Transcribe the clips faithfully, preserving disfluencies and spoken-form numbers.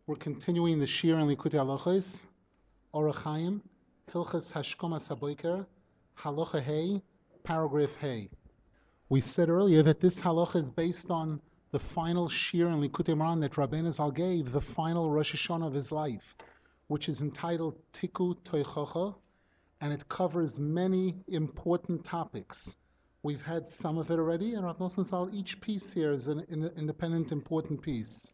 We're continuing the Shir and Likutei Halachos, Orach Chaim, Hilchos Hashkomas HaBoker, Halacha Hey, paragraph Hey. We said earlier that this halacha is based on the final Shir and Likutei Moharan that Rabbeinu Zal gave, the final Rosh Hashanah of his life, which is entitled Tiku Toichocha, and it covers many important topics. We've had some of it already, and Rav Nosson Zal, each piece here is an, an independent, important piece.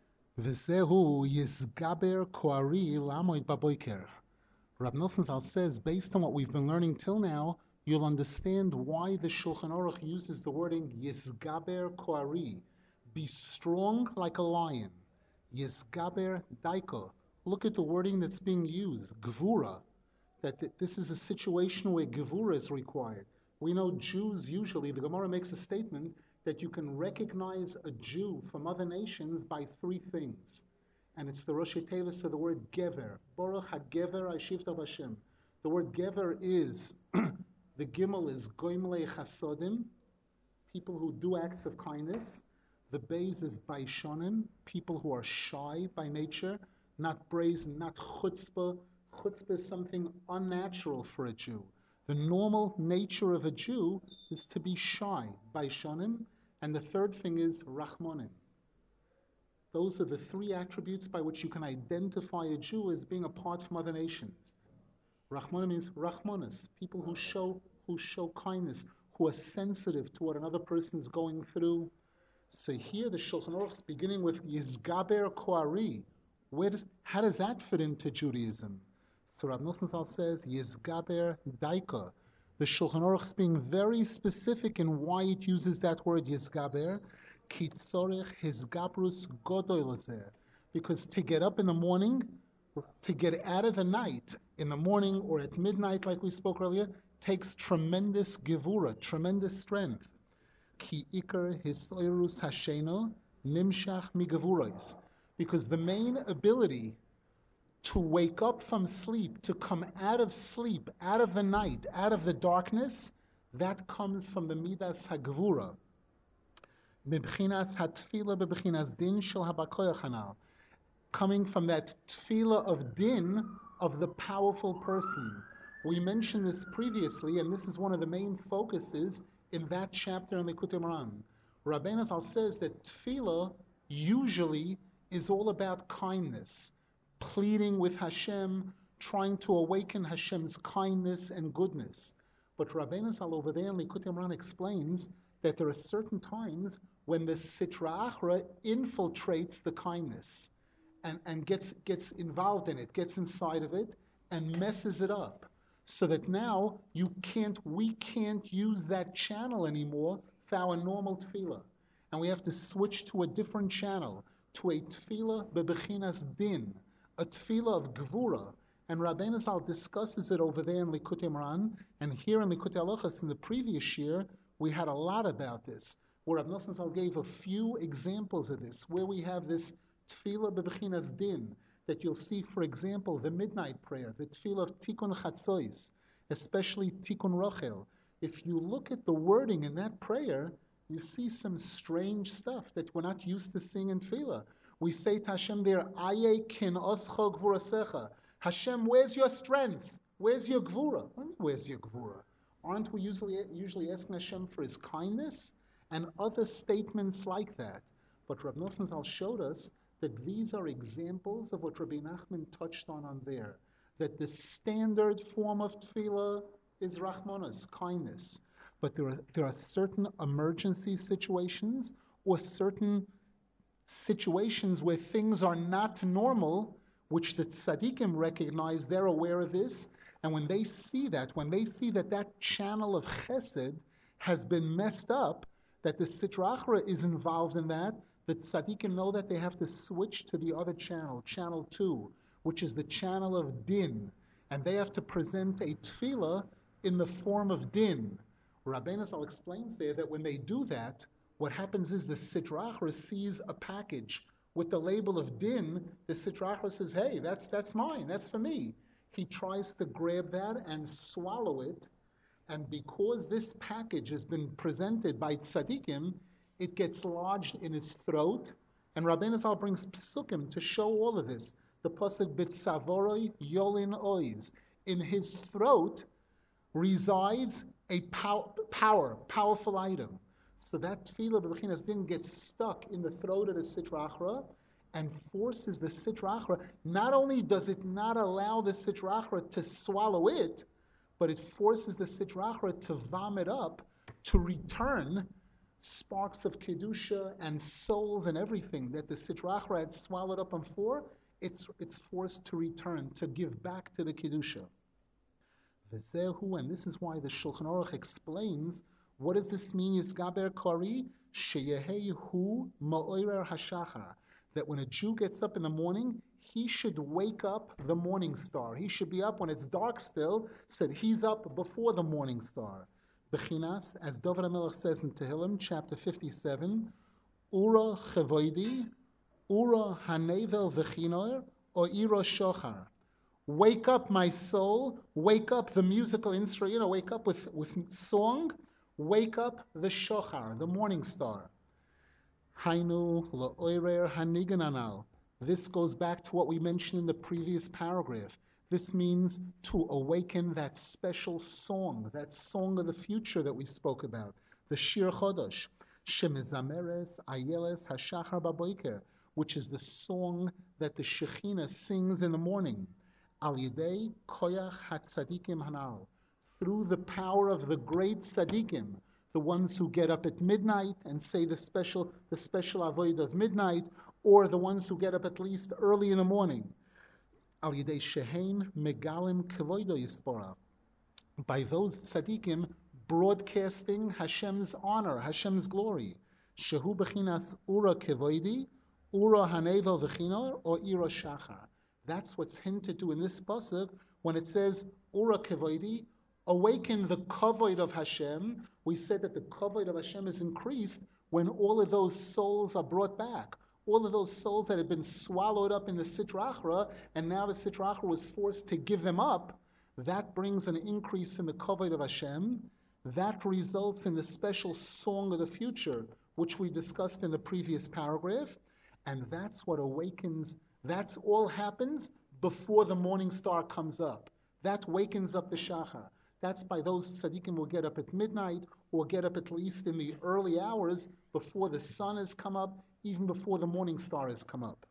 V'zehu yizgaber koari lamoid baboiker. Rav Nosson Zal says, based on what we've been learning till now, you'll understand why the Shulchan Aruch uses the wording yizgaber koari, be strong like a lion. Yizgaber daiko. Look at the wording that's being used, gvura, that th- this is a situation where gevura is required. We know Jews usually, the Gemara makes a statement that you can recognize a Jew from other nations by three things. And it's the Rosh Tevis of the word gever. Baruch ha-gever Ashivta Hashem. The word gever is, the gimel is goimlei chasodim, people who do acts of kindness. The beis is baishonim, people who are shy by nature, not brazen, not chutzpah. Chutzpah is something unnatural for a Jew. The normal nature of a Jew is to be shy, baishonim, and the third thing is rachmonim. Those are the three attributes by which you can identify a Jew as being apart from other nations. Rachmonim means rachmonis, people who show who show kindness, who are sensitive to what another person is going through. So here the Shulchan Aruch is beginning with Yizgaber Koari. Where does how does that fit into Judaism? So Rav Nosson Zal says, Yizgaber Daika. The Shulchan Aruch is being very specific in why it uses that word Yizgaber. Kitzorech Hizgabrus Godoy. Because to get up in the morning, to get out of the night, in the morning or at midnight, like we spoke earlier, takes tremendous gevura, tremendous strength. Ki Iker Hisoirus Hasheno Nimshach Migevurais. Because the main ability to wake up from sleep, to come out of sleep, out of the night, out of the darkness, that comes from the Midas HaGevura. B'bchinas hatfila b'bchinas din shel habakoyach hanal. Coming from that tefillah of din, of the powerful person. We mentioned this previously, and this is one of the main focuses in that chapter in Likutei Moharan. Rabbeinu Zal says that tefillah usually is all about kindness, pleading with Hashem, trying to awaken Hashem's kindness and goodness. But Rabbeinu Zal over there in Likutei Moharan explains that there are certain times when the Sitra Achra infiltrates the kindness and, and gets, gets involved in it, gets inside of it, and messes it up. So that now you can't, we can't use that channel anymore for our normal tefillah. And we have to switch to a different channel, to a tefillah bebechinas din, a tefillah of gevura. And Rabbeinu Zal discusses it over there in Likutei Moharan, and here in Likutei Halachos in the previous year, we had a lot about this, where Rav Nosson Zal gave a few examples of this, where we have this tefillah bebechinas din, that you'll see, for example, the midnight prayer, the tefillah of Tikkun Chatzois, especially Tikkun Rochel. If you look at the wording in that prayer, you see some strange stuff that we're not used to seeing in tefillah. We say to Hashem there, Aye kin oscho gvurasecha. Hashem, where's your strength? Where's your gvura? Where's your gvura? Aren't we usually usually asking Hashem for His kindness? And other statements like that. But Rav Nosson Zal showed us that these are examples of what Rabbi Nachman touched on on there. That the standard form of tefillah is rachmanas, kindness. But there are, there are certain emergency situations or certain situations where things are not normal, which the tzaddikim recognize, they're aware of this, and when they see that, when they see that that channel of chesed has been messed up, that the Sitra Achra is involved in that, the tzaddikim know that they have to switch to the other channel, channel two, which is the channel of din, and they have to present a tefillah in the form of din. Rabbeinu Zal explains there that when they do that, what happens is the Sitra Achra sees a package with the label of din. The Sitra Achra says, hey, that's that's mine, that's for me. He tries to grab that and swallow it, and because this package has been presented by tzaddikim, it gets lodged in his throat, And Rabbeinu Zal brings psukim to show all of this. The pasuk B'tzavoroi Yolin Oiz. In his throat resides a pow- power, powerful item. So that tefillah b'bechinas din gets stuck in the throat of the Sitra Achra and forces the Sitra Achra. Not only does it not allow the Sitra Achra to swallow it, but it forces the Sitra Achra to vomit up, to return sparks of Kedusha and souls and everything that the Sitra Achra had swallowed up before. It's, it's forced to return, to give back to the Kedusha. V'zehu, and this is why the Shulchan Aruch explains, what does this mean, Yisgaber Kari? Sheyehehu ma'orer hashachar. That when a Jew gets up in the morning, he should wake up the morning star. He should be up when it's dark still, so that he's up before the morning star. Bechinas, as David HaMelech says in Tehillim, chapter fifty-seven, Ura chevoidi, Ura hanevel v'chinor, or ira shochar. Wake up, my soul. Wake up the musical instrument. You know, wake up with, with song. Wake up the shochar, the morning star. Hainu la'oirer hanigananal. This goes back to what we mentioned in the previous paragraph. This means to awaken that special song, that song of the future that we spoke about, the Shir Chodosh, Shemizameres Ayeles Hashachar Baboiker, which is the song that the Shekhinah sings in the morning. Al Yidei Koyach HaTzadikim Hanal, through the power of the great tzaddikim, the ones who get up at midnight and say the special, the special avoid of midnight, or the ones who get up at least early in the morning. Al Yidei Shehein Megalim Kevoido Yispora, by those tzaddikim broadcasting Hashem's honor, Hashem's glory. Shehu Bechinas Ura Kevoidi, Ura Hanevel V'chinor, or Ira Shachar. That's what's hinted to in this pasuk when it says Ura Kevoidi, awaken the kavod of Hashem. We said that the kavod of Hashem is increased when all of those souls are brought back. All of those souls that had been swallowed up in the Sitra Achra, and now the Sitra Achra was forced to give them up, that brings an increase in the kavod of Hashem. That results in the special song of the future, which we discussed in the previous paragraph, and that's what awakens, that's all happens before the morning star comes up. That wakens up the Shachar. That's by those tzaddikim will get up at midnight, or get up at least in the early hours before the sun has come up, even before the morning star has come up.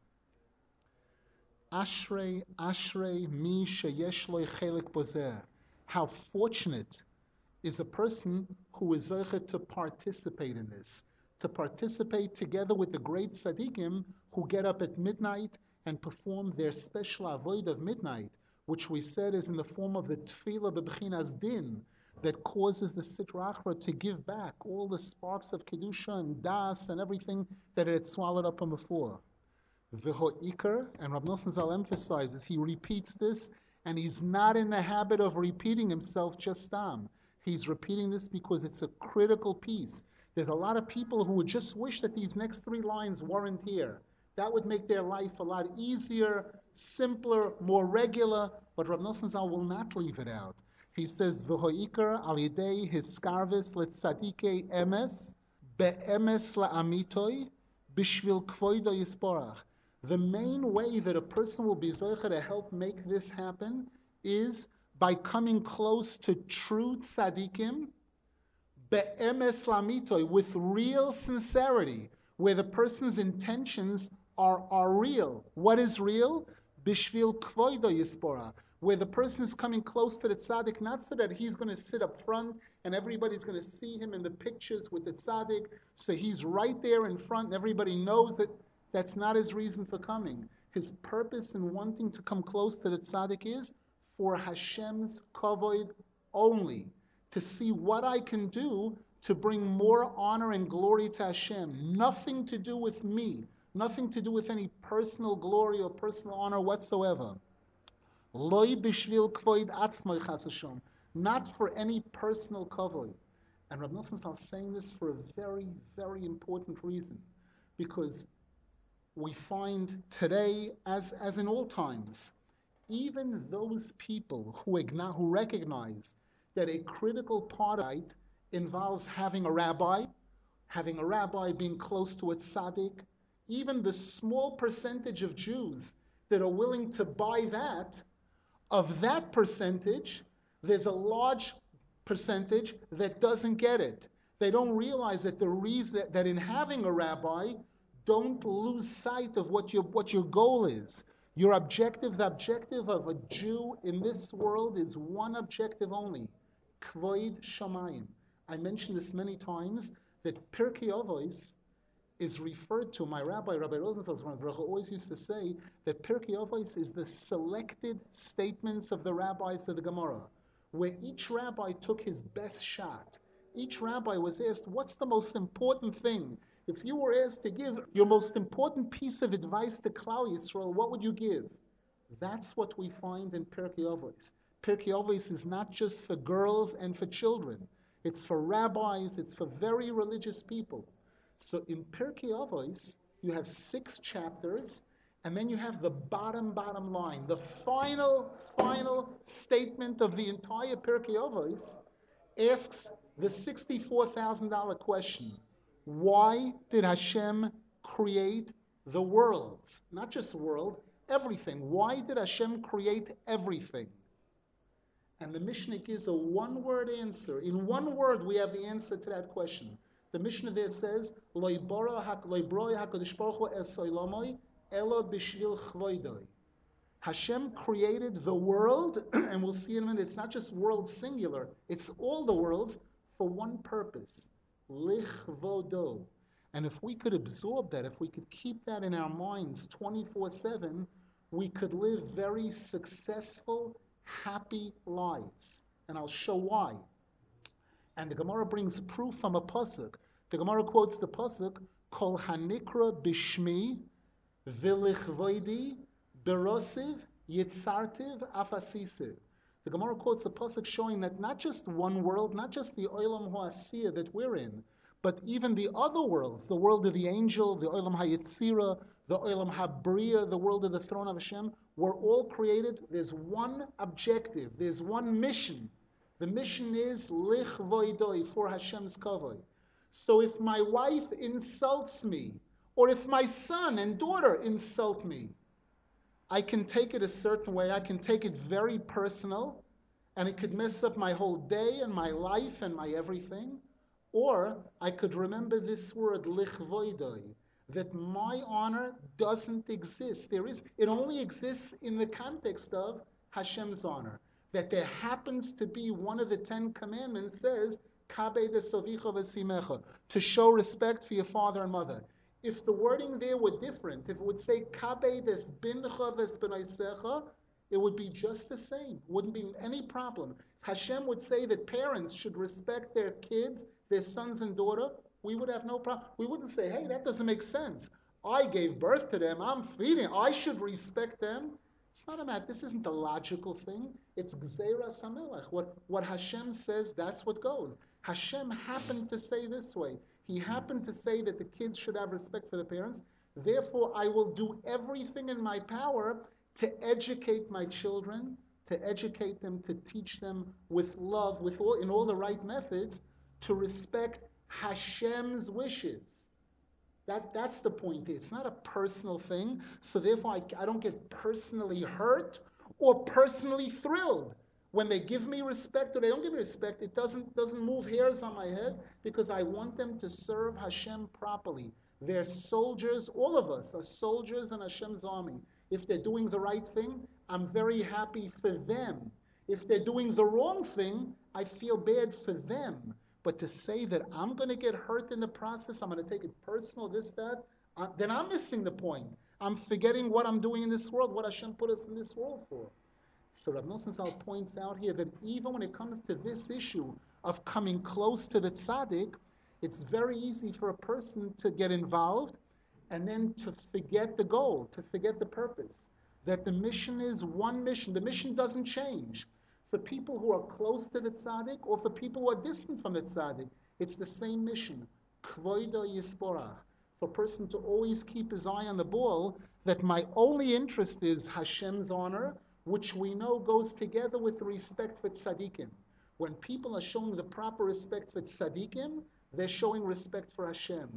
Ashrei, Ashrei, mi sheyesh lo chelik bozer. How fortunate is a person who is zeicher to participate in this, to participate together with the great tzaddikim who get up at midnight and perform their special avoid of midnight, which we said is in the form of the tefillah b'bechinas din, that causes the Sitra Achra to give back all the sparks of Kedusha and Das and everything that it had swallowed up from before. V'ho'ikar, and Rab Nosson Zal emphasizes, he repeats this, and he's not in the habit of repeating himself just tam. He's repeating this because it's a critical piece. There's a lot of people who would just wish that these next three lines weren't here. That would make their life a lot easier, simpler, more regular, but Rab Nosson Zal will not leave it out. He says, "V'ho'ikar al yidei hiskarvis letzadikei emes be'emes la'amitoi b'shvil kvoido yisporach." The main way that a person will be zocher to help make this happen is by coming close to true tzadikim be'emes la'amitoi, with real sincerity, where the person's intentions are, are real. What is real? B'shvil kvoido yisporach, where the person is coming close to the tzaddik, not so that he's going to sit up front and everybody's going to see him in the pictures with the tzaddik, so he's right there in front and everybody knows that that's not his reason for coming. His purpose in wanting to come close to the tzaddik is for Hashem's kavod only, to see what I can do to bring more honor and glory to Hashem. Nothing to do with me, nothing to do with any personal glory or personal honor whatsoever. Loi b'shvil kvoid atzmoi chas v'shom, not for any personal kavod. And Rab Nosson Zal is saying this for a very, very important reason, because we find today, as, as in all times, even those people who, igno- who recognize that a critical part of it involves having a rabbi, having a rabbi being close to a tzaddik, even the small percentage of Jews that are willing to buy that, of that percentage, there's a large percentage that doesn't get it. They don't realize that the reason that in having a rabbi, don't lose sight of what your what your goal is. Your objective, the objective of a Jew in this world is one objective only, Kvoid Shamayim. I mentioned this many times, that Pirkei Avos is referred to, my rabbi, Rabbi Rosenfeld, always used to say that Pirkei Avos is the selected statements of the rabbis of the Gemara, where each rabbi took his best shot. Each rabbi was asked, what's the most important thing? If you were asked to give your most important piece of advice to Klal Yisrael, what would you give? That's what we find in Pirkei Avos. Pirkei Avos is not just for girls and for children. It's for rabbis, it's for very religious people. So in Pirkei Avos, you have six chapters, and then you have the bottom, bottom line. The final, final statement of the entire Pirkei Avos asks the sixty-four thousand dollars question. Why did Hashem create the world? Not just world, everything. Why did Hashem create everything? And the Mishnah gives a one-word answer. In one word, we have the answer to that question. The Mishnah there says, "Lo yibara HaKadosh Baruch Hu es olamoi elo b'shvil chvoidoi." Hashem created the world, and we'll see in a minute, it's not just world singular, it's all the worlds for one purpose. Lichvodo. And if we could absorb that, if we could keep that in our minds twenty-four seven, we could live very successful, happy lives. And I'll show why. And the Gemara brings proof from a pasuk. The Gemara quotes the pasuk, Kol hanikra bishmi v'lichvoidi berosiv yitzartiv afasisiv. The Gemara quotes a pasuk showing that not just one world, not just the Olam HaAsiyah that we're in, but even the other worlds, the world of the angel, the Olam HaYetzira, the Olam HaBriya, the world of the throne of Hashem, were all created. There's one objective, there's one mission. The mission is lich voidoi, for Hashem's kavod. So if my wife insults me, or if my son and daughter insult me, I can take it a certain way. I can take it very personal, and it could mess up my whole day and my life and my everything. Or I could remember this word, lichvoidoi, that my honor doesn't exist. There is, it only exists in the context of Hashem's honor. That there happens to be one of the Ten Commandments says, Kabed esovicha v'simecha, to show respect for your father and mother. If the wording there were different, if it would say Kabed es bincha v'sbenaisecha, it would be just the same. Wouldn't be any problem. If Hashem would say that parents should respect their kids, their sons and daughter, we would have no problem. We wouldn't say, hey, that doesn't make sense. I gave birth to them. I'm feeding. I should respect them. It's not a matter. This isn't a logical thing. It's Gzeras HaMelech. What, what Hashem says, that's what goes. Hashem happened to say this way. He happened to say that the kids should have respect for the parents. Therefore, I will do everything in my power to educate my children, to educate them, to teach them with love, with all, in all the right methods, to respect Hashem's wishes. That, that's the point. It's not a personal thing, so therefore I, I don't get personally hurt or personally thrilled. When they give me respect or they don't give me respect, it doesn't, doesn't move hairs on my head because I want them to serve Hashem properly. They're soldiers, all of us are soldiers in Hashem's army. If they're doing the right thing, I'm very happy for them. If they're doing the wrong thing, I feel bad for them. But to say that I'm going to get hurt in the process, I'm going to take it personal, this, that, uh, then I'm missing the point. I'm forgetting what I'm doing in this world, what Hashem put us in this world for. So Rav Nosson Zal points out here that even when it comes to this issue of coming close to the tzaddik, it's very easy for a person to get involved and then to forget the goal, to forget the purpose. That the mission is one mission. The mission doesn't change. For people who are close to the tzaddik or for people who are distant from the tzaddik, it's the same mission. Kvoido yisporach. For a person to always keep his eye on the ball, that my only interest is Hashem's honor, which we know goes together with respect for tzaddikim. When people are showing the proper respect for tzaddikim, they're showing respect for Hashem.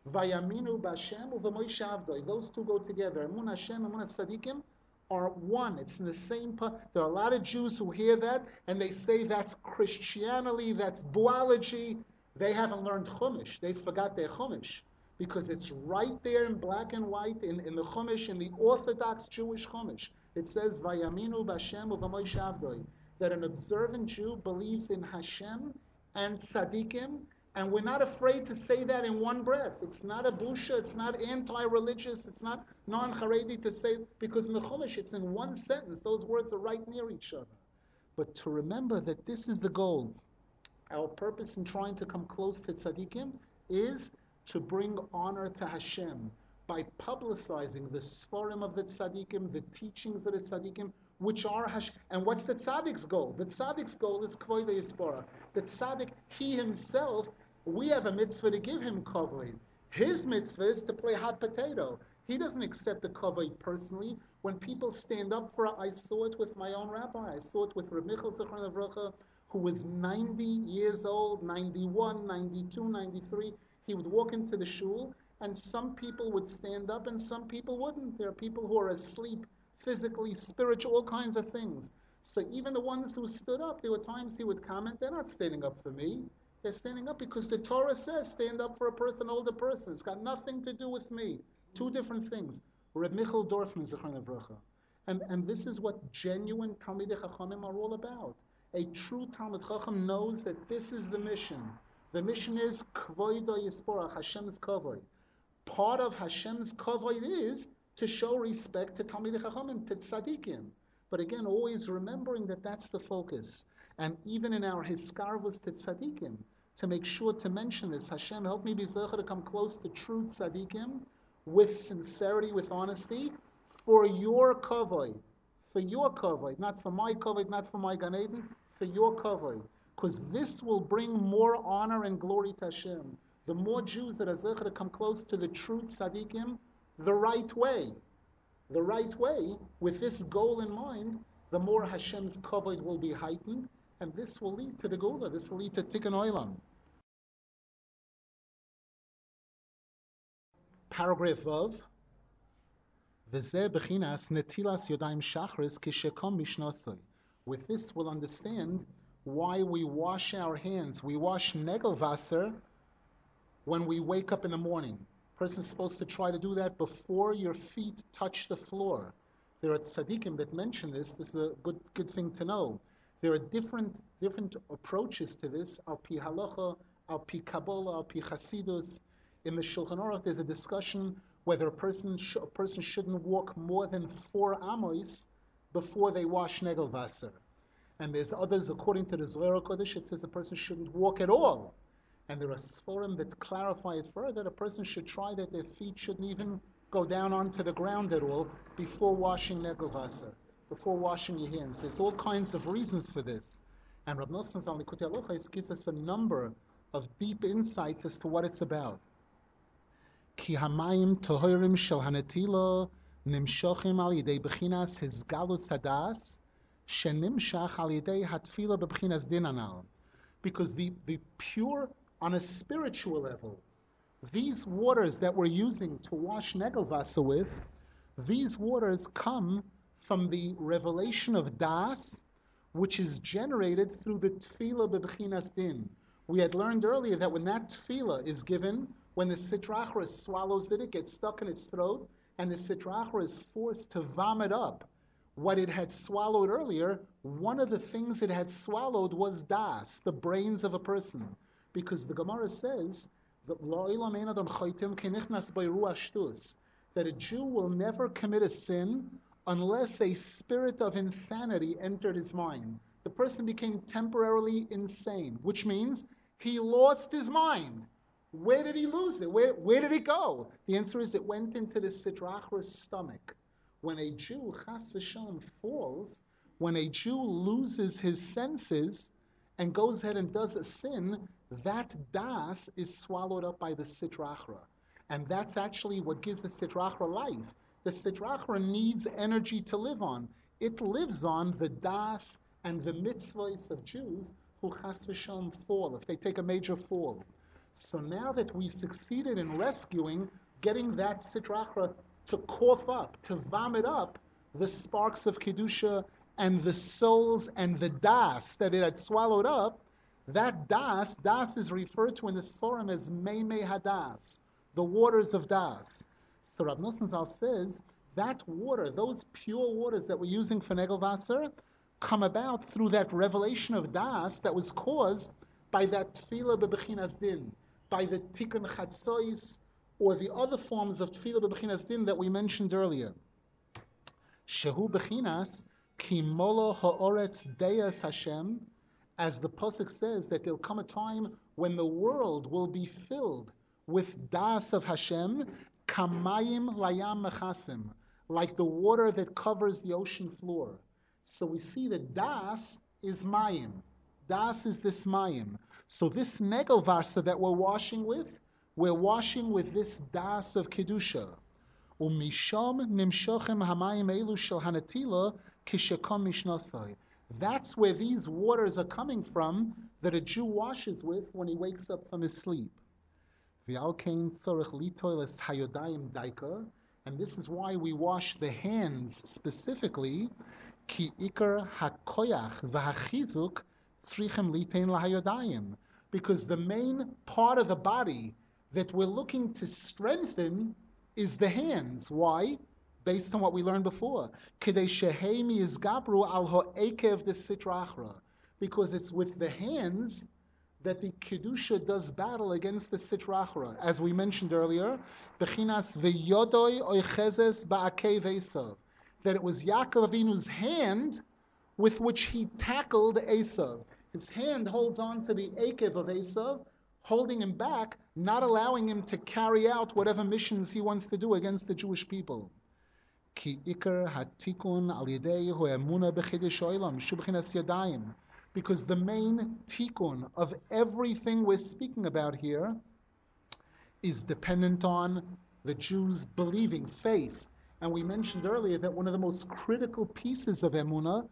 Vayaminu b'Hashem u'v'Moshe Avdoi. Those two go together. Emun Hashem, Emun Tzadikim are one. It's in the same. There are a lot of Jews who hear that and they say that's Christianity, that's Buology. They haven't learned Chumash. They forgot their Chumash because it's right there in black and white in, in the Chumash, in the Orthodox Jewish Chumash. It says Vayaminu b'Hashem u'v'Moshe Avdoi, that an observant Jew believes in Hashem and Tzadikim. And we're not afraid to say that in one breath. It's not a busha, it's not anti-religious, it's not non-Haredi to say, because in the Chumash it's in one sentence. Those words are right near each other. But to remember that this is the goal. Our purpose in trying to come close to tzaddikim is to bring honor to Hashem by publicizing the sforim of the tzaddikim, the teachings of the tzaddikim, which are Hashem. And what's the tzaddik's goal? The tzaddik's goal is kvoid yispora. The tzaddik, he himself, we have a mitzvah to give him kavod. His mitzvah is to play hot potato. He doesn't accept the kavod personally. When people stand up for it, I saw it with my own rabbi. I saw it with Reb Michal Zichron Livracha, who was ninety years old, ninety-one, ninety-two, ninety-three. He would walk into the shul, and some people would stand up and some people wouldn't. There are people who are asleep physically, spiritual, all kinds of things. So even the ones who stood up, there were times he would comment, they're not standing up for me. They're standing up because the Torah says stand up for a person, older person. It's got nothing to do with me. Two different things. Reb Michal Dorfman, Zichron Livracha. And, and this is what genuine Talmidei Chachamim are all about. A true Talmid Chacham knows that this is the mission. The mission is Kvoido Yisporach, Hashem's Kavod. Part of Hashem's Kavod is to show respect to Talmidei Chachamim, to Tzadikim. But again, always remembering that that's the focus. And even in our Hiskarvus to Tzadikim, to make sure to mention this, Hashem, help me be zecher to come close to true Tzadikim with sincerity, with honesty, for your Kavod. For your kavod, not for my kavod, not for my Gan Eden, for your kavod. Because this will bring more honor and glory to Hashem. The more Jews that are zecher to come close to the true tzaddikim, the right way, the right way, with this goal in mind, the more Hashem's kavod will be heightened, and this will lead to the Geula, this will lead to Tikkun Olam. Paragraph Vav. With this, we'll understand why we wash our hands. We wash Negelwasser when we wake up in the morning. A person's supposed to try to do that before your feet touch the floor. There are tzaddikim that mention this. This is a good good thing to know. There are different different approaches to this. Al pi halacha, al pi kabbalah, al pi chasidus. In the Shulchan Aruch, there's a discussion whether a person sh- a person shouldn't walk more than four amos before they wash Negelwasser. And there's others, according to the Zohar Kodesh, it says a person shouldn't walk at all. And there are sforim that clarify it further. A person should try that their feet shouldn't even go down onto the ground at all before washing Negelwasser, before washing your hands. There's all kinds of reasons for this. And Rav Nosson Zal Likutei Halachos gives us a number of deep insights as to what it's about. Ki hamayim tohorim shel hanetila nimshochim al yidei bechinas hizgalus hadas shenimshach al yidei hatfila bechinas din anal. Because the, the pure, on a spiritual level, these waters that we're using to wash Negelwasser with, these waters come from the revelation of Das, which is generated through the tefillah bechinas din. We had learned earlier that when that tefillah is given, when the Sitra Achra swallows it, it gets stuck in its throat, and the Sitra Achra is forced to vomit up what it had swallowed earlier. One of the things it had swallowed was Das, the brains of a person. Because the Gemara says that that a Jew will never commit a sin unless a spirit of insanity entered his mind. The person became temporarily insane, which means he lost his mind. Where did he lose it? Where, where did it go? The answer is it went into the Sitra Achra's stomach. When a Jew, chas v'shalom, falls, when a Jew loses his senses and goes ahead and does a sin, that das is swallowed up by the Sitra Achra. And that's actually what gives the Sitra Achra life. The Sitra Achra needs energy to live on. It lives on the das and the mitzvahs of Jews who chas v'shalom fall, if they take a major fall. So now that we succeeded in rescuing, getting that Sitra Achra to cough up, to vomit up the sparks of Kedusha and the souls and the das that it had swallowed up, that das, das is referred to in the Sforim as Meimei Hadas, the waters of das. So Rav Nosson Zal says, that water, those pure waters that we're using for Negel Vaser, come about through that revelation of das that was caused by that Tefillah Bebechinas Din, by the Tikkun Chatzois, or the other forms of Tefillah Bebechinas Din that we mentioned earlier. Shehu Bechinas, Ki Molo Ha'oretz Deyas Hashem, as the Pasuk says that there'll come a time when the world will be filled with das of Hashem, Kamayim Layam Mechasim, like the water that covers the ocean floor. So we see that das is mayim. Das is this mayim. So this negel varsa that we're washing with, we're washing with this das of kedusha. Umisham nimshochem hamayim elu shel hanatila kishekom mishnasai. That's where these waters are coming from that a Jew washes with when he wakes up from his sleep. V'al kein tzorich litoiles hayodayim daika, and this is why we wash the hands specifically. Ki ikar hakoyach v'hachizuk tzrichem litein lahayodayim, because the main part of the body that we're looking to strengthen is the hands. Why? Based on what we learned before. Kedei shehei miyizgabru al ha'ekev de sitra achra, because it's with the hands that the kedusha does battle against the sitra achra. As we mentioned earlier, bechinas v'yodoi oichezes ba'akei v'esav, that it was Yaakov Avinu's hand with which he tackled Esav. His hand holds on to the akev of Esav, holding him back, not allowing him to carry out whatever missions he wants to do against the Jewish people. Ki ikar hatikun al yedei hu emuna b'chidush olam shu b'chinas yadayim, because the main tikkun of everything we're speaking about here is dependent on the Jews believing, faith. And we mentioned earlier that one of the most critical pieces of emunah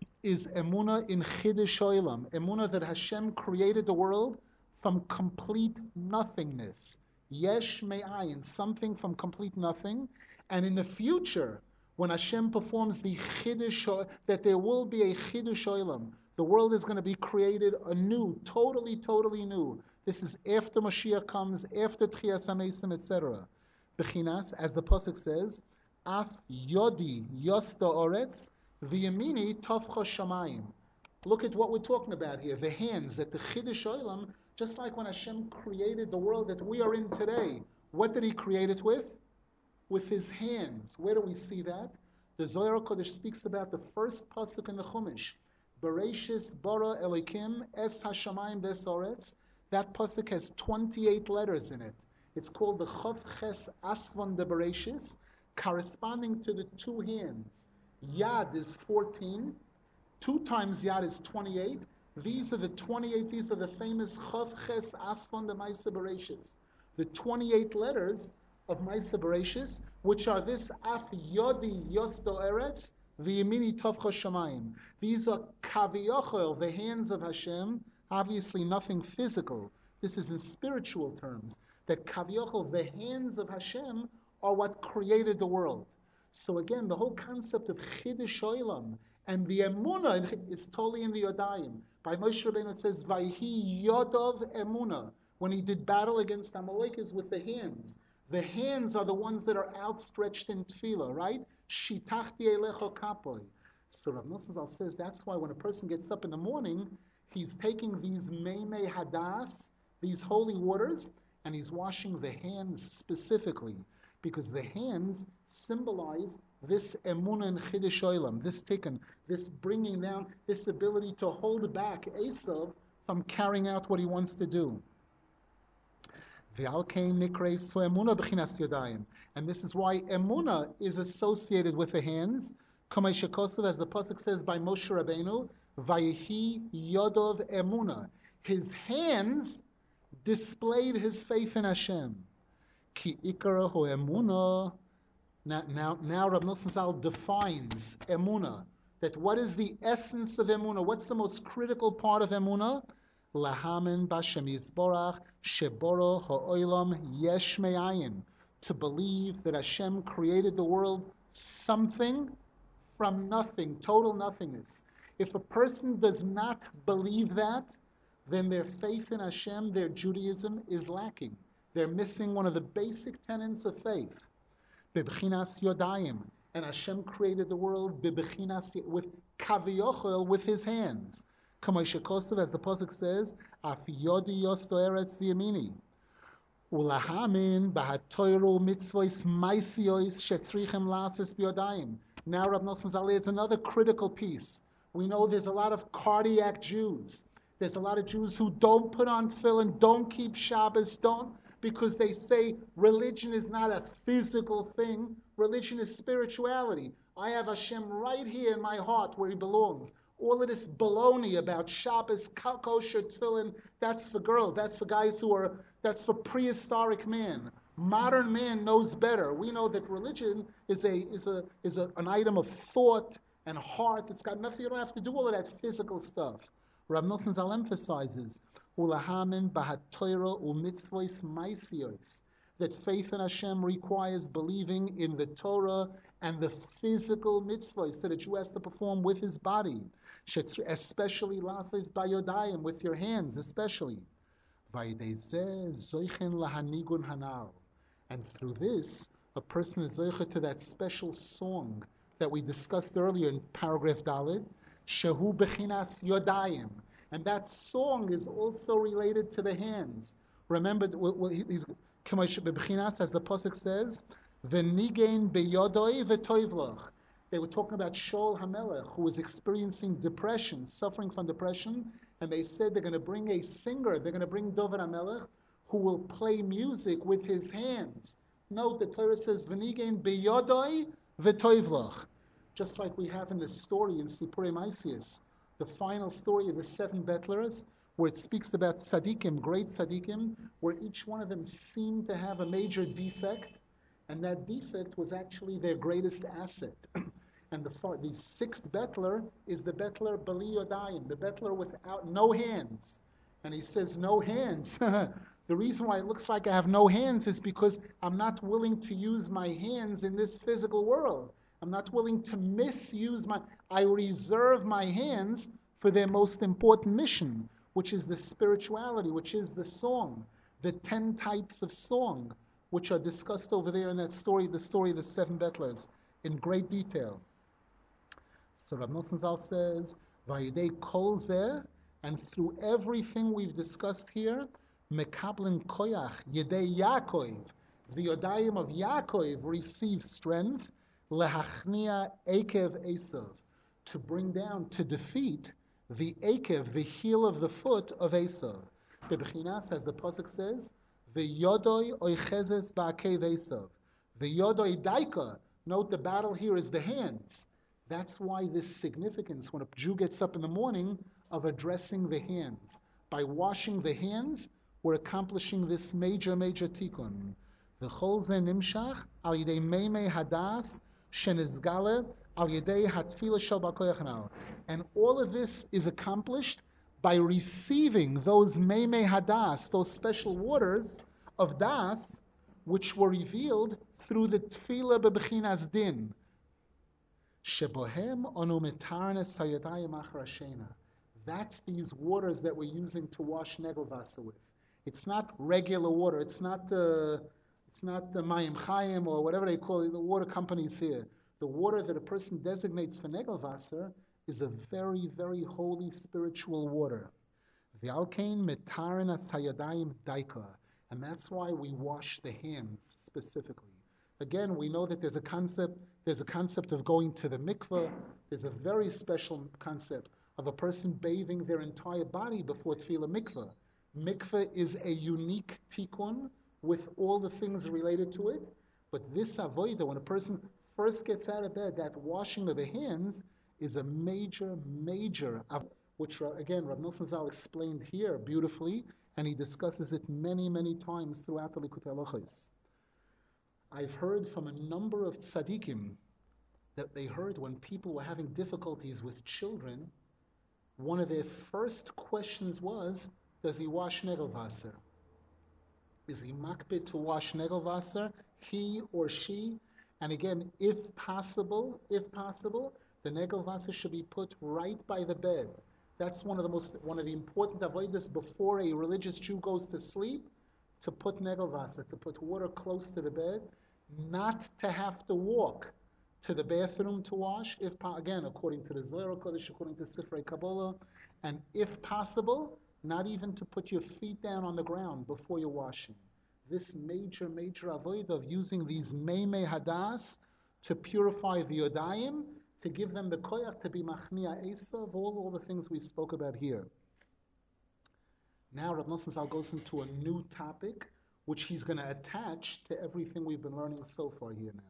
is emunah in chidush olam, emunah that Hashem created the world from complete nothingness. Yesh me'ayin, something from complete nothing. And in the future, when Hashem performs the chidush, that there will be a chidush olam, the world is going to be created anew, totally, totally new. This is after Mashiach comes, after Tchias HaMesim, et cetera. Bechinas, as the Pasuk says, Af yodi yosta oretz v'yamini tafcha shamayim. Look at what we're talking about here. The hands, that the chidush olam, just like when Hashem created the world that we are in today, what did He create it with? With His hands. Where do we see that? The Zohar Kodesh speaks about the first pasuk in the Chumash, Bereshis bara Elokim es hashamayim ves oretz. That pasuk has twenty-eight letters in it. It's called the Chav Ches Asvan de Bereshis, corresponding to the two hands. Yad is fourteen. Two times Yad is twenty-eight. These are the twenty-eight, these are the famous Chav Ches Asvan de Maisa Bereshis. The twenty-eight letters of Maisa Bereshis, which are this Af Yodi Yosto Eretz, V'yamini Tovcha Shamayim. These are Kaviyachol, the hands of Hashem, obviously nothing physical. This is in spiritual terms, that Kaviyachol, the hands of Hashem, are what created the world. So again, the whole concept of Chidush Olam and the Emunah is totally in the Yodayim. By Moshe Rabbeinu it says, Vayhi Yodov Emunah, when he did battle against Amalek is with the hands. The hands are the ones that are outstretched in tefillah, right? Shitachti elecho kapoy. So Rav Nosson Zal says that's why when a person gets up in the morning, he's taking these meimei hadas, these holy waters, and he's washing the hands specifically, because the hands symbolize this emunah and chidush olam, this tikkun, this bringing down, this ability to hold back Esav from carrying out what he wants to do. And this is why emunah is associated with the hands. As the pasuk says by Moshe Rabbeinu, Vayehi Yodov Emunah. His hands displayed his faith in Hashem. Ki ikar ho emunah. Now, now, now Rav Nosson Zal defines emunah. That what is the essence of emunah? What's the most critical part of emunah? Lahamen b'Hashem Yisborach sheboro ha'olam yesh me'ayin, to believe that Hashem created the world something from nothing, total nothingness. If a person does not believe that, then their faith in Hashem, their Judaism, is lacking. They're missing one of the basic tenets of faith. Bibchinas Yodayim, and Hashem created the world bibchinas, with kaviyochel, with His hands. Kamoshe Kosov, as the pasuk says, Af yodi yosto eretz v'yamini. Ulahamin b'hatoyru mitzvos maisios shetzrichem lases b'yodayim. Now, Rav Nosson Zaleh, it's another critical piece. We know there's a lot of cardiac Jews. There's a lot of Jews who don't put on tefillin, don't keep Shabbos, don't, because they say religion is not a physical thing. Religion is spirituality. I have Hashem right here in my heart where He belongs. All of this baloney about Shabbos, kosher, tefillin, that's for girls. That's for guys who are, that's for prehistoric man. Modern man knows better. We know that religion is a is a is a, an item of thought and heart. It's got nothing. You don't have to do all of that physical stuff. Rav Nosson Zal emphasizes ulahamin b'hatoyro u'mitzvos maisios, that faith in Hashem requires believing in the Torah and the physical mitzvos that a Jew has to perform with his body, especially lasos bayodayim, with your hands, especially. And through this, a person is zoicha to that special song that we discussed earlier in paragraph Dalet, Shehu Bechinas Yodayim. And that song is also related to the hands. Remember, he's Bechinas, as the pasuk says, V'nigein beyodoi v'toivloch. They were talking about Shaul HaMelech, who was experiencing depression, suffering from depression, and they said they're going to bring a singer, they're going to bring Dovid HaMelech, who will play music with his hands. Note the Torah says, V'nigein beyodoi v'toivloch. Just like we have in the story in Sipurei Maisius, the final story of the seven Betlers, where it speaks about tzaddikim, great tzaddikim, where each one of them seemed to have a major defect, and that defect was actually their greatest asset. And the, the sixth Betler is the Betler Bali Yodayim, the Betler without no hands. And he says, no hands. The reason why it looks like I have no hands is because I'm not willing to use my hands in this physical world. I'm not willing to misuse my, I reserve my hands for their most important mission, which is the spirituality, which is the song, the ten types of song, which are discussed over there in that story, the story of the seven Betlers, in great detail. So Rav Nosson Zal says, Vayidei kol zeh, and through everything we've discussed here, mekablen koyach, Yedei Yaakov, the Yodayim of Yaakov receive strength, lehachnia ekev Esav, to bring down, to defeat the ekev, the heel of the foot of Esav. Bebechinas, as the pasuk says, the yodoi oichezes ba'akev Esav, the yodoi daika. Note the battle here is the hands. That's why this significance when a Jew gets up in the morning of addressing the hands. By washing the hands, we're accomplishing this major, major tikkun. V'chol ze nimshach al yidei meimei hadas shenizgale al yidei hatfila shel ba'koyach hanal. And all of this is accomplished by receiving those meimei hadas, those special waters of das, which were revealed through the tefillah bebechinas din. Shebohem onu metarnes hayadayim achar hashena. That's these waters that we're using to wash negelvasa with. It's not regular water. It's not the, it's not the Mayim Chayim or whatever they call it, the water companies here. The water that a person designates for negelvasa is a very, very holy spiritual water. V'alkein metarenas hayadayim daika. And that's why we wash the hands specifically. Again, we know that there's a concept, there's a concept of going to the mikveh. There's a very special concept of a person bathing their entire body before tefillah mikveh. Mikveh is a unique tikkun with all the things related to it. But this avodah, when a person first gets out of bed, that washing of the hands is a major, major, which again, Rav Nosson Zal explained here beautifully, and he discusses it many, many times throughout the Likutei Halachos. I've heard from a number of tzaddikim that they heard when people were having difficulties with children, one of their first questions was, does he wash Negelwasser? Is he makbid to wash Negelwasser, he or she? And again, if possible, if possible, the Negelwasser should be put right by the bed. That's one of the most, one of the important avoidance before a religious Jew goes to sleep, to put Negelwasser, to put water close to the bed, not to have to walk to the bathroom to wash, if again, according to the Zohar Kodesh, according to Sifrei Kabbalah, and if possible, not even to put your feet down on the ground before you're washing. This major, major avoid of using these meimei hadas to purify the yodayim, to give them the koyach to be machnia esav, all, all the things we spoke about here. Now Rav Nosson Zal goes into a new topic, which he's going to attach to everything we've been learning so far here now.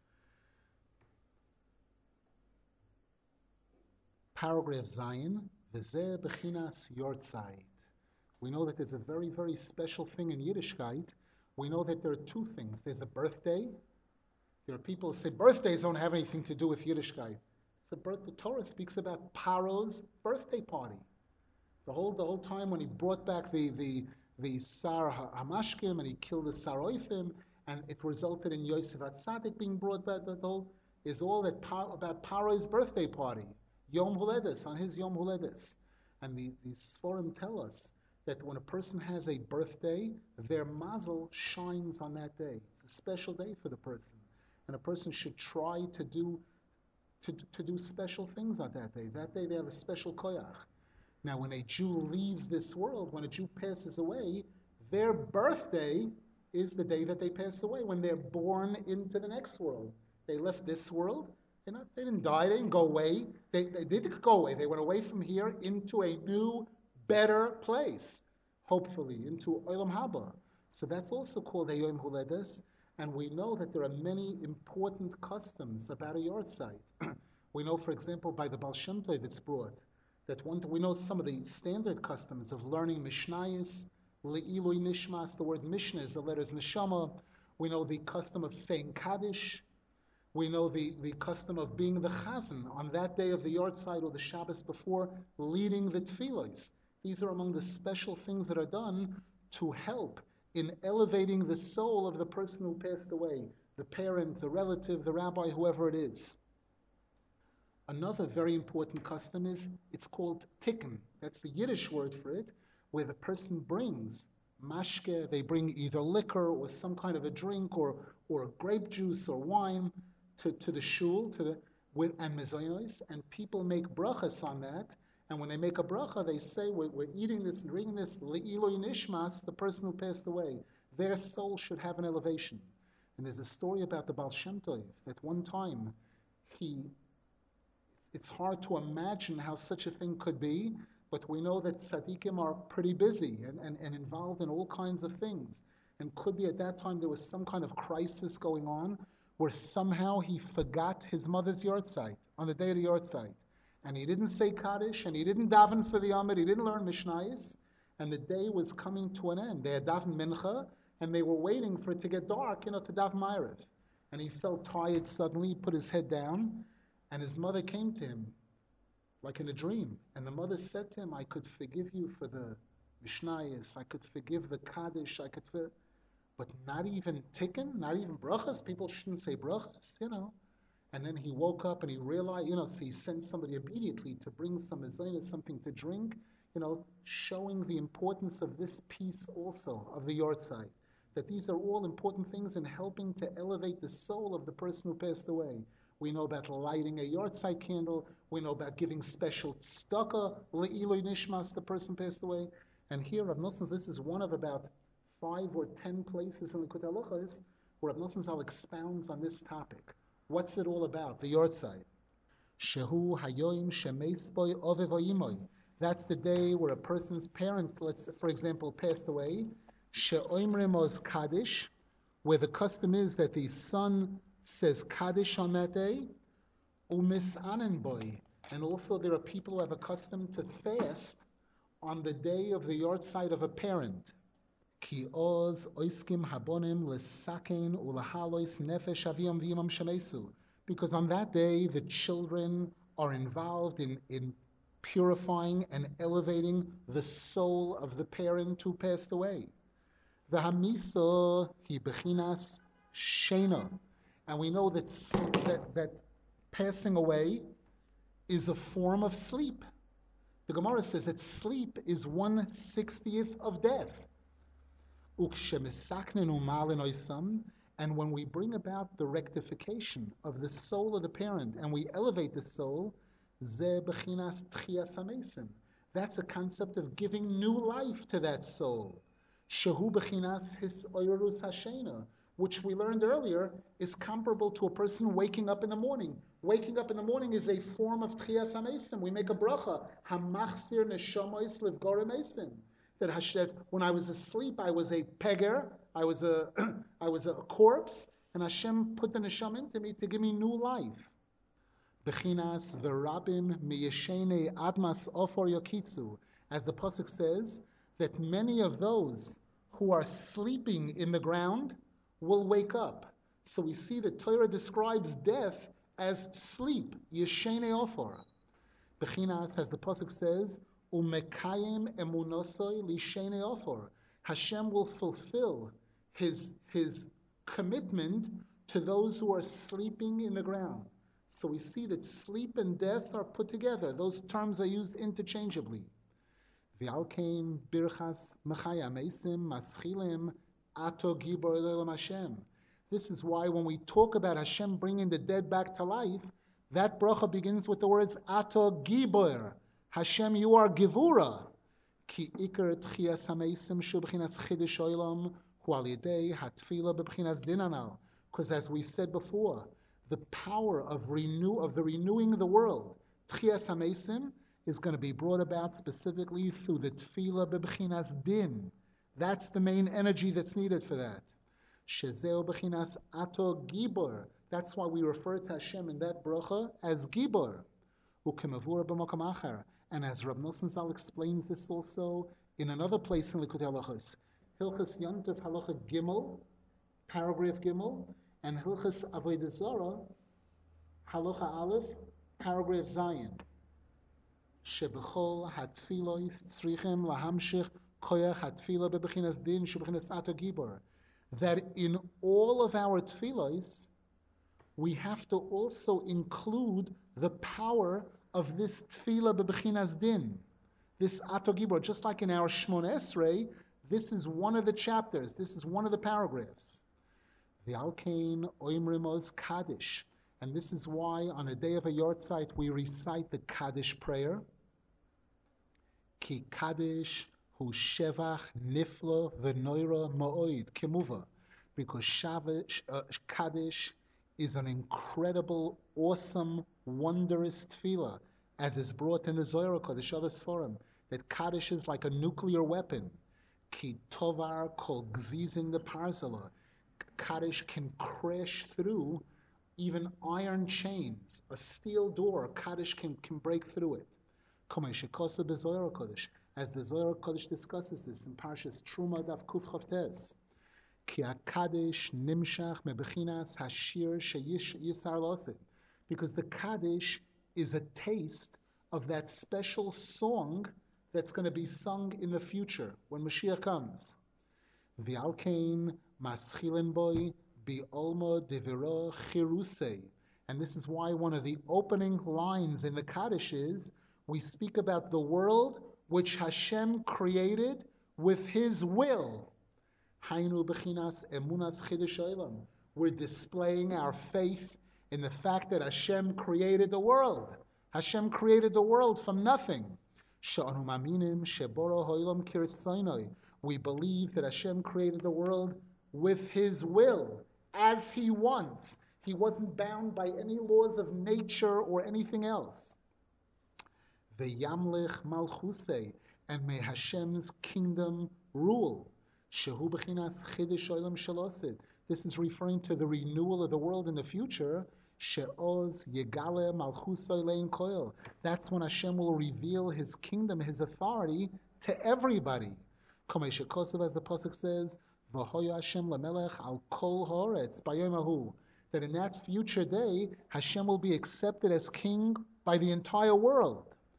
Paragraph Zayin, V'zeh b'chinas yortzeit. We know that there's a very, very special thing in Yiddishkeit. We know that there are two things. There's a birthday. There are people who say birthdays don't have anything to do with Yiddishkeit. The birth, the Torah speaks about Paro's birthday party. The whole, the whole time when he brought back the the the Sar Hamashkim and he killed the Saroifim, and it resulted in Yosef HaTzadik being brought back. The whole is all that par, about Paro's birthday party, Yom Huledes, on his Yom Huledes. And the, the Sforim tell us that when a person has a birthday, their mazel shines on that day. It's a special day for the person. And a person should try to do to, to do special things on that day. That day they have a special koyach. Now when a Jew leaves this world, when a Jew passes away, their birthday is the day that they pass away, when they're born into the next world. They left this world, they're not, they didn't die, they didn't go away. They, they didn't go away. They went away from here into a new, better place, hopefully, into Olam Haba. So that's also called a Yom Huledes, and we know that there are many important customs about a yahrzeit. We know, for example, by the Baal Shem Tov it's brought, that one, we know some of the standard customs of learning Mishnayos, Le'ilui Nishmas, the word Mishnah is the letters Neshama. We know the custom of saying Kaddish. We know the, the custom of being the Chazan on that day of the yahrzeit or the Shabbos before, leading the tefillos. These are among the special things that are done to help in elevating the soul of the person who passed away, the parent, the relative, the rabbi, whoever it is. Another very important custom is, it's called tikkun. That's the Yiddish word for it, where the person brings mashke, they bring either liquor or some kind of a drink or or grape juice or wine to, to the shul, to the with and mezainos, and people make brachas on that. And when they make a bracha, they say, we're, we're eating this and drinking this, le'iloi nishmas, the person who passed away. Their soul should have an elevation. And there's a story about the Baal Shem Tov, that one time, he, it's hard to imagine how such a thing could be, but we know that tzaddikim are pretty busy and, and, and involved in all kinds of things. And could be at that time there was some kind of crisis going on, where somehow he forgot his mother's yahrzeit, on the day of the yahrzeit. And he didn't say Kaddish, and he didn't daven for the Amid, he didn't learn Mishnayos, and the day was coming to an end. They had daven Mincha, and they were waiting for it to get dark, you know, to daven Ma'ariv. And he felt tired suddenly, he put his head down, and his mother came to him, like in a dream. And the mother said to him, I could forgive you for the Mishnayos, I could forgive the Kaddish, I could forgive, but not even tikkun, not even brachas. People shouldn't say brachas, you know. And then he woke up and he realized, you know, so he sent somebody immediately to bring some mezainos, something to drink, you know, showing the importance of this piece also of the yahrzeit. That these are all important things in helping to elevate the soul of the person who passed away. We know about lighting a yahrzeit candle. We know about giving special tzedakah, le'iloi nishmas, the person passed away. And here, Rav Nosson, this is one of about five or ten places in the Likutei Halachos where Rav Nosson Zal expounds on this topic. What's it all about? The yahrzeit. Shehu hayoim shemeis boy ovev oyimoy. That's the day where a person's parent, let's for example, passed away. She'oimrim oz kaddish, where the custom is that the son says kaddish on that day. Umis anen boy, and also there are people who have a custom to fast on the day of the yahrzeit of a parent. Ki oz oiskim habonim lesaken ulahalois nefesh aviam v'imam shemesu. Because on that day, the children are involved in, in purifying and elevating the soul of the parent who passed away. V'hamisa hi bechinas shena. And we know that, that, that passing away is a form of sleep. The Gemara says that sleep is one sixtieth of death. And when we bring about the rectification of the soul of the parent and we elevate the soul, that's a concept of giving new life to that soul. Shehu bechinas hisoyrus hashena, which we learned earlier is comparable to a person waking up in the morning. Waking up in the morning is a form of tchiyas hamesim. We make a bracha, hamachsir neshamois livgorem esim. That Hashem, when I was asleep, I was a peger, I was a, I was a corpse, and Hashem put the neshama into me to give me new life. Bechinas verabim miyeshene admas ofor yokitzu, as the pasuk says, that many of those who are sleeping in the ground will wake up. So we see that Torah describes death as sleep, yeshene ofor. Bechinas, as the pasuk says, umekayim emunosoi lishene ofor. Hashem will fulfill his his commitment to those who are sleeping in the ground. So we see that sleep and death are put together. Those terms are used interchangeably. V'alkein birchas mechaya mesim maschilim ato gibor le'olam Hashem. This is why when we talk about Hashem bringing the dead back to life, that bracha begins with the words ato gibor. Hashem, you are givura. Ki ikar tchiyas hamesim shu b'chinas chidush olam hu al yedei hatfila b'chinas dinanal. Because as we said before, the power of renew of the renewing of the world, tchiyas hamesim, is going to be brought about specifically through the tefillah b'chinas din. That's the main energy that's needed for that. Shezeo b'chinas ato gibor. That's why we refer to Hashem in that bracha as gibor. Ukemavura b'makam achar. And as Rav Nosson Zal explains this also in another place in Likutei Halachos, Hilchas Yontif Halacha Gimel, paragraph Gimel, and Hilchas Avodah Zarah, Halacha Aleph, paragraph Zayin. Shebechol hatfilos tzrichem lahamshich koyach hatfila bebechinas din shebechinas ato gibor. That in all of our tfilos, we have to also include the power of this tefillah bebechinas din, this ato gibor. Just like in our Shmona Esrei, this is one of the chapters. This is one of the paragraphs. The Alkein Oimrimos Kaddish, and this is why on a day of a yortzeit we recite the Kaddish prayer. Ki Kaddish hu shevach niflo v'noira ma'oid kemuva, because Shavish, uh, Kaddish is an incredible, awesome, wondrous tefillah, as is brought in the Zohar Kodesh, other Sforim, that Kaddish is like a nuclear weapon. Ki tovar kol gzizin the parzala. Kaddish can crash through even iron chains, a steel door. Kaddish can, can break through it. As the Zohar Kodesh discusses this in Parshas Truma Daf Kuf Chavtes. Ki HaKaddish nimshach mebechinas hashir sheyish yisar loset. Because the Kaddish is a taste of that special song that's going to be sung in the future when Mashiach comes. V'alkein maschilin boy bi'olmo deviro chirusei. And this is why one of the opening lines in the Kaddish is, we speak about the world which Hashem created with His will. Hainu bechinas emunas chidush olam. We're displaying our faith in the fact that Hashem created the world. Hashem created the world from nothing. She'anu maminim sheboro ho'olam kiritzaynoi. We believe that Hashem created the world with His will, as He wants. He wasn't bound by any laws of nature or anything else. V'yamlich malchusei, and may Hashem's kingdom rule. Shehu b'chinas chidush olam shalosid. This is referring to the renewal of the world in the future. She'oz yegale malchusoi lein koil. That's when Hashem will reveal His kingdom, His authority to everybody. Kamei shekosov, as the pasuk says, v'hoya Hashem lamelech al kol haaretz b'yom hahu. That in that future day, Hashem will be accepted as king by the entire world.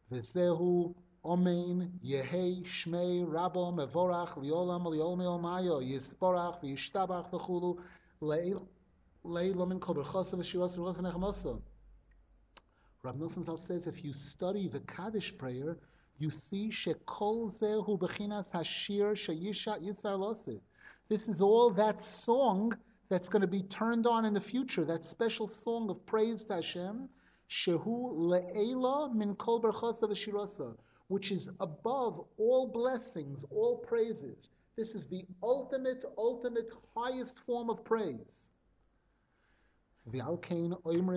V'zehu Omein Yehei Shmei Rabbo Mevorach Liolam Liol Meomayo Yisporach V'Yishtabach V'Chulu Leila Min Kol Berchosa V'Shiras V'Rosa Nechmosa. Rav Nosson Zal says if you study the Kaddish prayer, you see Shekol Zehu Bechinas Hashir Sheyisha Yisar Losid. This is all that song that's going to be turned on in the future, that special song of praise to Hashem, Shehu Le'ela Min Kol Berchosa V'Shirasa, which is above all blessings, all praises. This is the ultimate, ultimate, highest form of praise. And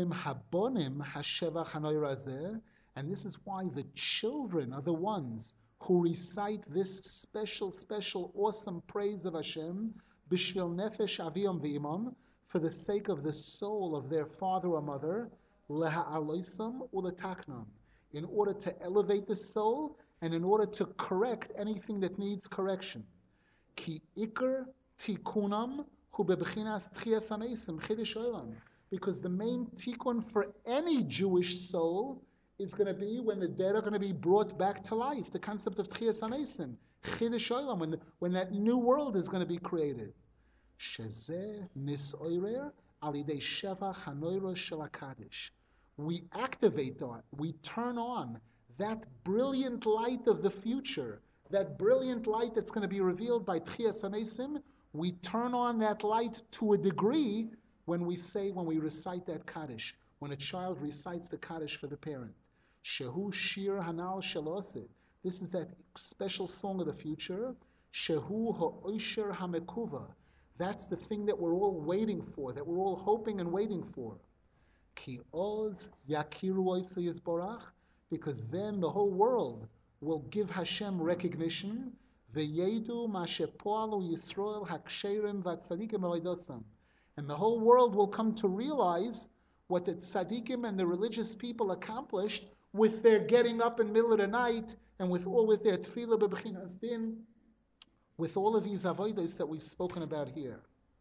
this is why the children are the ones who recite this special, special, awesome praise of Hashem, b'shvil nefesh aviyam v'imam, for the sake of the soul of their father or mother, leha'aloisam uletaknam, in order to elevate the soul and in order to correct anything that needs correction. Ki ikar tikunam hu bebchinas tchias hamesim chidush olam. Because the main tikkun for any Jewish soul is going to be when the dead are going to be brought back to life. The concept of Tchias HaMesim, Chidush Olam, when, when that new world is going to be created. Shezeh nisoirer alidei sheva hanoiro shel HaKadosh. We activate that, we turn on that brilliant light of the future, that brilliant light that's going to be revealed by Tchias HaMesim. We turn on that light to a degree when we say, when we recite that Kaddish, when a child recites the Kaddish for the parent. Shehu Shir Hanal Shelosid. This is that special song of the future. Shehu Ha'osher HaMekuva. That's the thing that we're all waiting for, that we're all hoping and waiting for. Ki Oz Yakiru Oisa Yisborach. Because then the whole world will give Hashem recognition. Ve'yedu Ma Shepoalu Yisrael HaKsherim V'Tzadikim Avodotzam. And the whole world will come to realize what the tzaddikim and the religious people accomplished with their getting up in the middle of the night and with all with their tefillah b'bechinas din, with all of these avodas that we've spoken about here.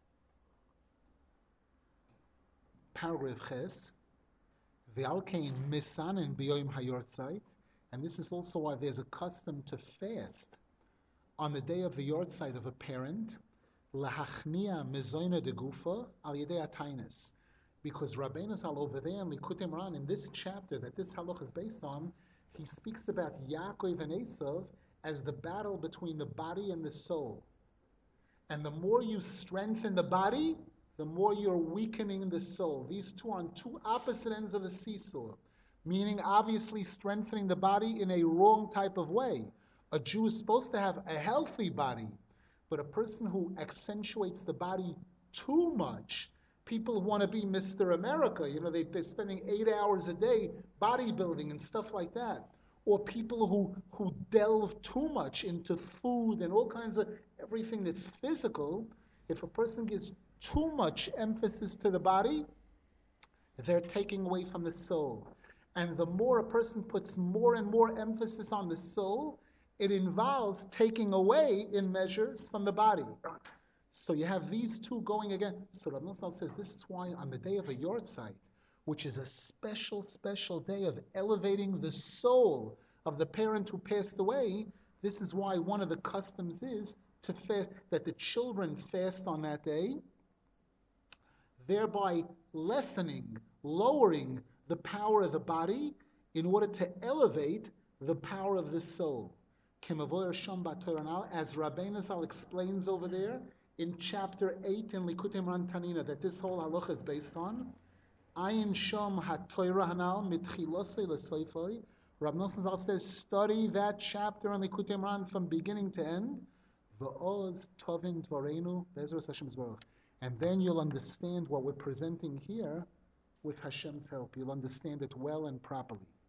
Paragraph Ches, V'alkein misanin b'yoyim hayortzeit, and this is also why there's a custom to fast on the day of the yortzeit of a parent. Lahachnia mezoina de gufa al yedei atainis, because Rabbeinu Zal over there in Likutei Moharan, in this chapter that this halach is based on, he speaks about Yaakov and Esav as the battle between the body and the soul. And the more you strengthen the body, the more you're weakening the soul. These two are on two opposite ends of a seesaw, meaning obviously strengthening the body in a wrong type of way. A Jew is supposed to have a healthy body. But a person who accentuates the body too much, people who want to be Mister America, you know, they, they're spending eight hours a day bodybuilding and stuff like that. Or people who, who delve too much into food and all kinds of everything that's physical. If a person gives too much emphasis to the body, they're taking away from the soul. And the more a person puts more and more emphasis on the soul, it involves taking away in measures from the body. So you have these two going again. So Rav Nosson says this is why on the day of a yortzeit, which is a special, special day of elevating the soul of the parent who passed away, this is why one of the customs is to fast, that the children fast on that day, thereby lessening, lowering the power of the body in order to elevate the power of the soul. As Rabbeinu Zal explains over there in chapter eight in Likutei Moharan Tanina, that this whole halacha is based on. Ayin Shom HaTorah Hanal Mitchilosei L'Soifoi. Rav Nosson Zal says, study that chapter in Likutei Moharan from beginning to end. V'oz Tovin Dvorenu Be'ezras Hashem's Baruch. And then you'll understand what we're presenting here with Hashem's help. You'll understand it well and properly.